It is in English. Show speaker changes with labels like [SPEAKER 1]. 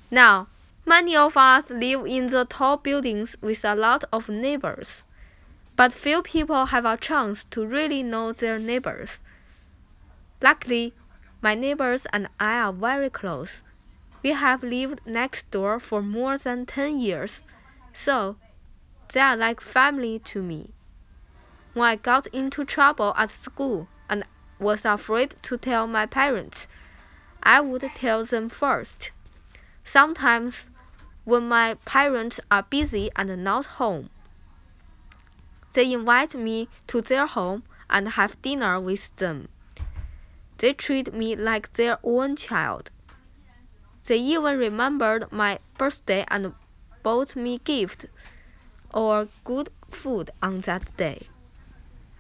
[SPEAKER 1] Now, many of us live in the tall buildings with a lot of neighbors, but few people have a chance to really know their neighbors. Luckily, my neighbors and I are very close. We have lived next door for more than 10 years, so they are like family to me. When I got into trouble at school and was afraid to tell my parents, I would tell them first. Sometimes, when my parents are busy and not home, they invite me to their home and have dinner with them. They treat me like their own child. They even remembered my birthday and bought me gifts or good food on that day.